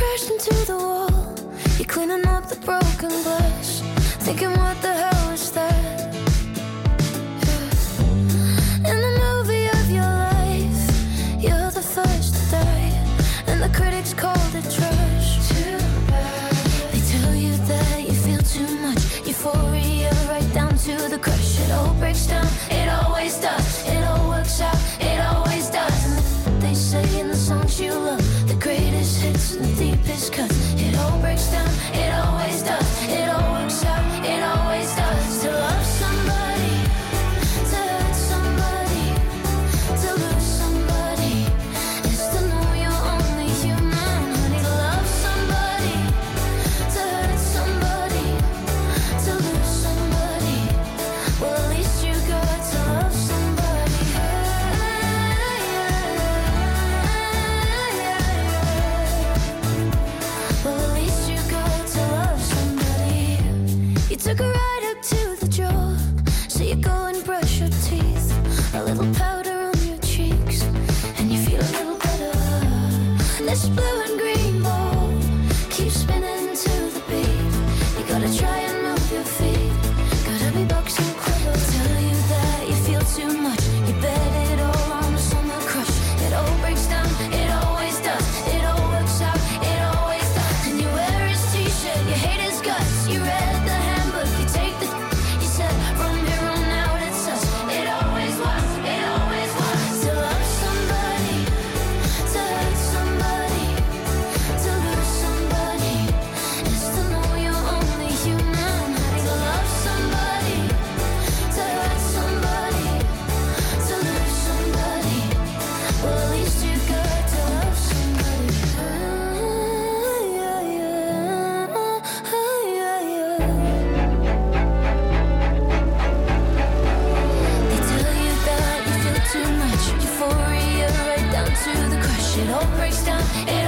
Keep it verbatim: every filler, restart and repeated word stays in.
crashed into the wall. You're cleaning up the broken glass, thinking what the hell is that? Yeah. In the movie of your life, you're the first to die, and the critics called it trash. Too bad. They tell you that you feel too much euphoria, right down to the crush. It all breaks down, it always does. It all works out, it always does. And they say in the songs you love, the greatest hits and the deepest cuts. It all breaks down, it always does. It all works out, it always does. To love somebody, to hurt somebody, to lose somebody, is to know you're only human. Honey, to love somebody, to hurt somebody, to lose somebody, well at least you got to love somebody. Well at least you got to love somebody. You took a ride up to the job, so you go and brush your teeth. A little powder on your cheeks, and you feel a little better. This blue and green ball keeps spinning to the beat. You gotta try and move your feet, gotta be boxing quicker. Tell you that you feel too much, you bet it all on the summer crush. It all breaks down, it always does. It all works out, it always does. And you wear his t-shirt, you hate his guts. You read the handbook, you take the you said from here on out it's us. It always was, it always was. To love somebody, to hurt somebody, to lose somebody, is to know you're only human. Honey, to love somebody, to hurt somebody, to lose somebody, well at least you got to love somebody. Ah, yeah, yeah. Ah, yeah, yeah. They tell you that you feel too much euphoria, right down to the crush. It all breaks down, it